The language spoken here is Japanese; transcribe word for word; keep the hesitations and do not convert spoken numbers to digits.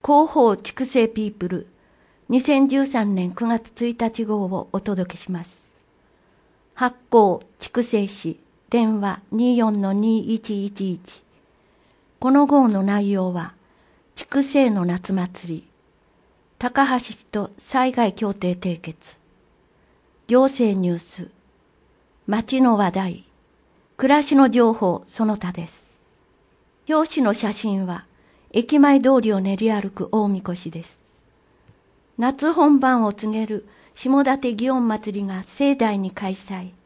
広報筑西ピープルにせんじゅうさんねんくがつついたち号をお届けします。発行筑西市電話 にじゅうよんのにいちいちいち。この号の内容は、筑西の夏祭り、高橋市と災害協定締結、行政ニュース、町の話題、暮らしの情報その他です。表紙の写真は、駅前通りを練り歩く大みこしです。夏本番を告げる下館祇園祭りが盛大に開催。